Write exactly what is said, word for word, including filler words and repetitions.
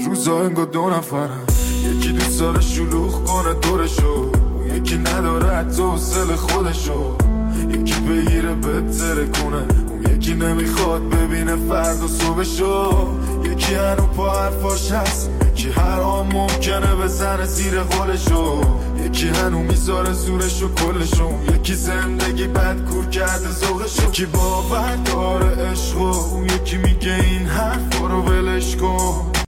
روزا انگار دو نفرم، یکی دوست داره شلوغ کنه دورشو، اون یکی نداره حتی حوصله خودشو، یکی بگیره بتره کنه، اون یکی نمیخواد ببینه فردا صبحشو، یکی هنو پا حرفاش هست، یکی هر آن ممکنه بزنه زیر قولشو، یکی هنو میذاره زورشو کلشو، یکی زندگی بد کور کرده ذوقشو، یکی باور داره عشقو، اون یکی میگه این حرفا رو ولش کن.